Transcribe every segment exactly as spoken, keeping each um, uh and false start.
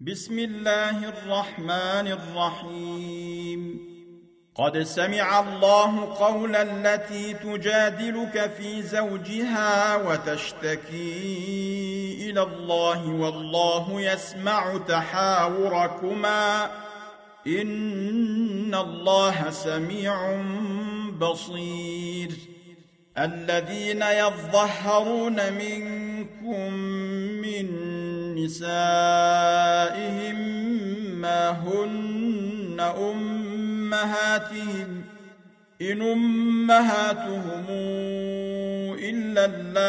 بسم الله الرحمن الرحيم قد سمع الله قول التي تجادلك في زوجها وتشتكي إلى الله والله يسمع تحاوركما إن الله سميع بصير الذين يظهرون منكم من نسائهم ما هن أمهاتهم إن أمهاتهم إلا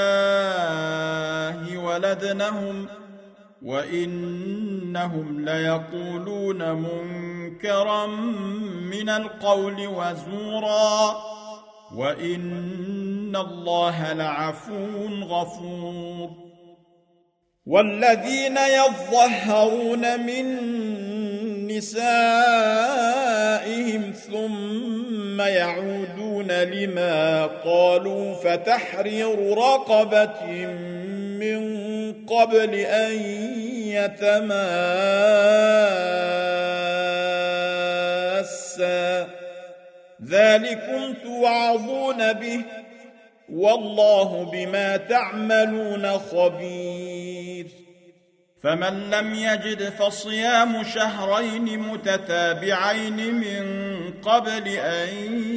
الله ولدنهم وإنهم ليقولون منكرا من القول وزورا وإن الله لعفو غفور والذين يظهرون من نسائهم ثم يعودون لما قالوا فتحرير رقبة من قبل أن يتماسا ذلكم توعظون به والله بما تعملون خبير فمن لم يجد فصيام شهرين متتابعين من قبل أن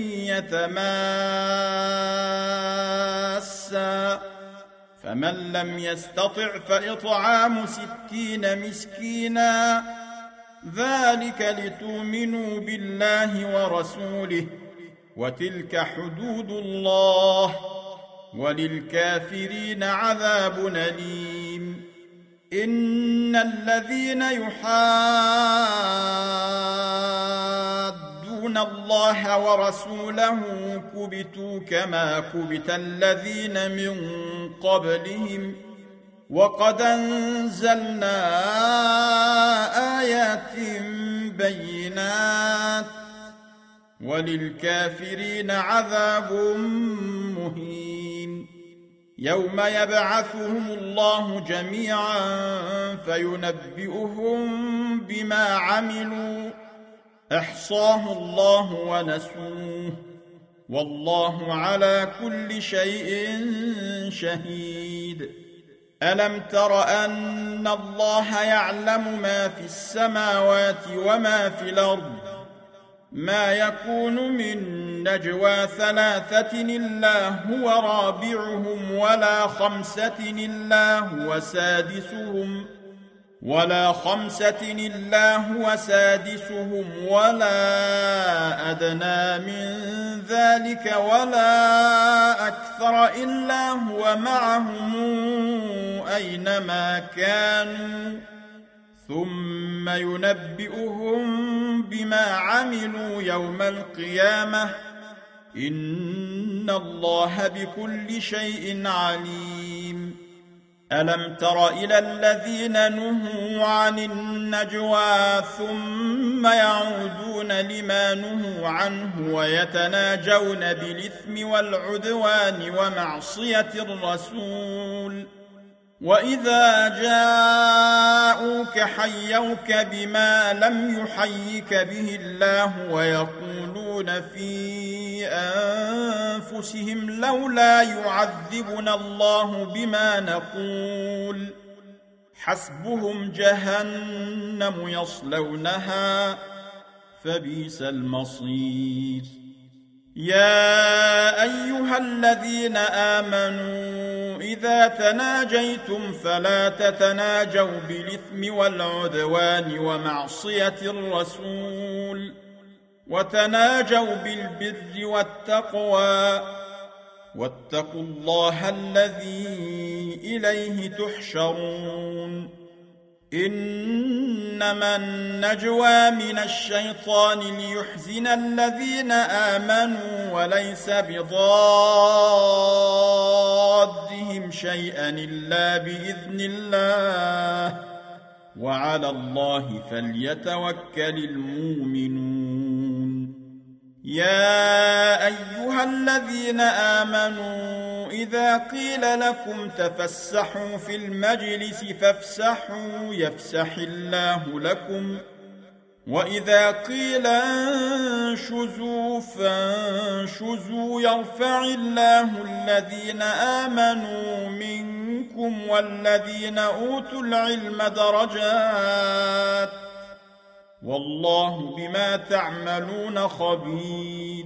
يتماسا فمن لم يستطع فإطعام ستين مسكينا ذلك لتؤمنوا بالله ورسوله وتلك حدود الله وللكافرين عذاب أليم إن الذين يحادون الله ورسوله كبتوا كما كبت الذين من قبلهم وقد أنزلنا آيات بينات وللكافرين عذاب مهين يوم يبعثهم الله جميعا فينبئهم بما عملوا أحصاه الله ونسوه والله على كل شيء شهيد ألم تر أن الله يعلم ما في السماوات وما في الأرض ما يكون من نجوى ثلاثة إلا هو رابعهم ولا خمسة إلا هو سادسهم ولا خمسة إلا هو سادسهم ولا أدنى من ذلك ولا أكثر إلا هو معهم أينما كانوا ثم ينبئهم بما عملوا يوم القيامة إن الله بكل شيء عليم ألم تر إلى الذين نهوا عن النجوى ثم يعودون لما نهوا عنه ويتناجون بالإثم والعدوان ومعصية الرسول وإذا جاءوك حيوك بما لم يحيك به الله ويقولون في أنفسهم لولا يعذبنا الله بما نقول حسبهم جهنم يصلونها فبئس المصير يا أيها الذين آمنوا إذا تناجيتم فلا تتناجوا بالإثم والعدوان ومعصية الرسول وتناجوا بالبر والتقوى واتقوا الله الذي إليه تحشرون إنما النجوى من الشيطان ليحزن الذين آمنوا وليس بضادهم شيئا إلا بإذن الله وعلى الله فليتوكل المؤمنون يا أيها الذين آمنوا إذا قيل لكم تفسحوا في المجلس فافسحوا يفسح الله لكم وإذا قيل انشزوا فانشزوا يرفع الله الذين آمنوا منكم والذين أوتوا العلم درجات والله بما تعملون خبير.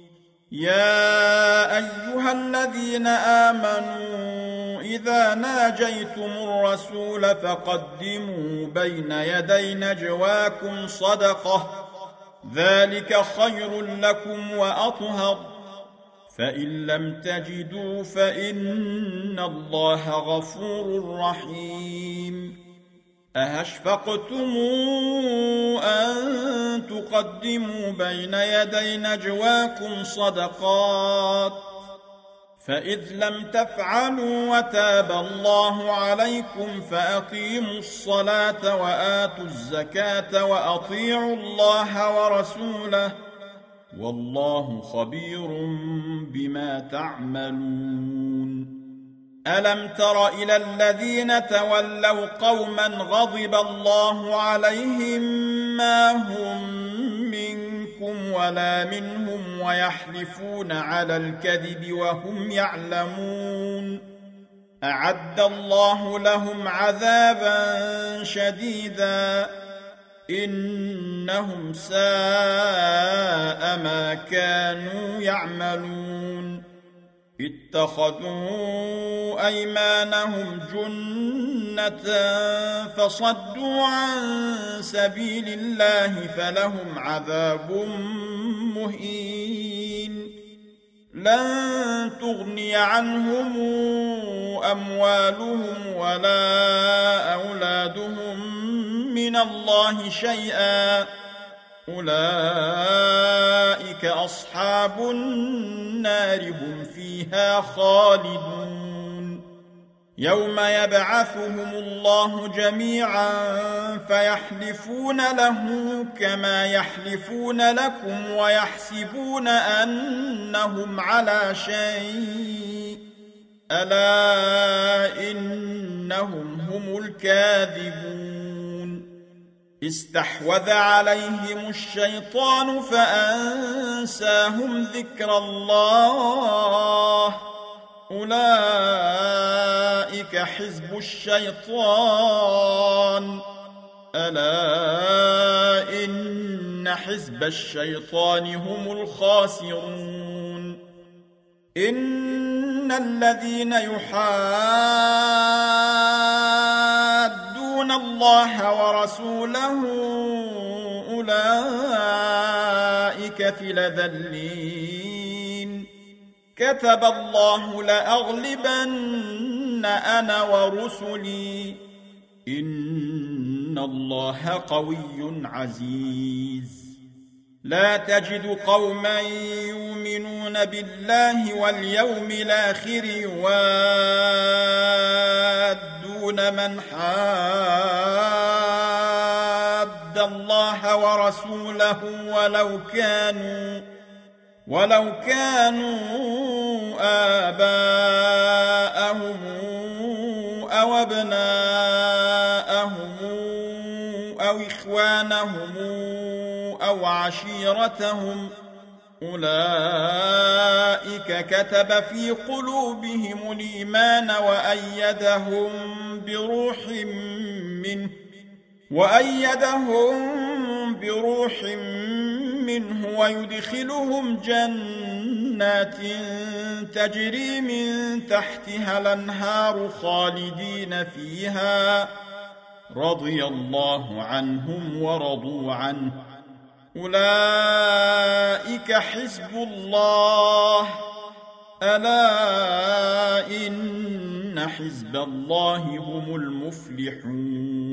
يا أيها الذين آمنوا إذا ناجيتم الرسول فقدموا بين يدي نجواكم صدقة ذلك خير لكم وأطهر فإن لم تجدوا فإن الله غفور رحيم. أهشفقتم أن تقدموا بين يدي نجواكم صدقات فإذ لم تفعلوا وتاب الله عليكم فأقيموا الصلاة وآتوا الزكاة وأطيعوا الله ورسوله والله خبير بما تعملون. ألم تر إلى الذين تولوا قوما غضب الله عليهم ما هم منكم ولا منهم ويحلفون على الكذب وهم يعلمون أعد الله لهم عذابا شديدا إنهم ساء ما كانوا يعملون. اتخذوا أيمانهم جنة فصدوا عن سبيل الله فلهم عذاب مهين. لن تغني عنهم أموالهم ولا أولادهم من الله شيئا أولئك أصحاب النار هم فيها خالدون. يوم يبعثهم الله جميعا فيحلفون له كما يحلفون لكم ويحسبون أنهم على شيء ألا إنهم هم الكاذبون. استحوذ عليهم الشيطان فأنساهم ذكر الله أولئك حزب الشيطان ألا إن حزب الشيطان هم الخاسرون. إن الذين يحادون الله ورسوله أولئك في الأذلين. كتب الله لأغلبن أنا ورسلي إن الله قوي عزيز. لا تجد قوما يؤمنون بالله واليوم الآخر يوادون من حاد الله ورسوله ولو كانوا ولو كانوا آباءهم أو أبناءهم أو إخوانهم أو عشيرتهم أولئك كتب في قلوبهم الإيمان وأيدهم بروح منه وأيدهم بروح منه ويدخلهم جنات تجري من تحتها الأنهار خالدين فيها رضي الله عنهم ورضوا عنه أولئك حزب الله ألا إن حزب الله هم المفلحون.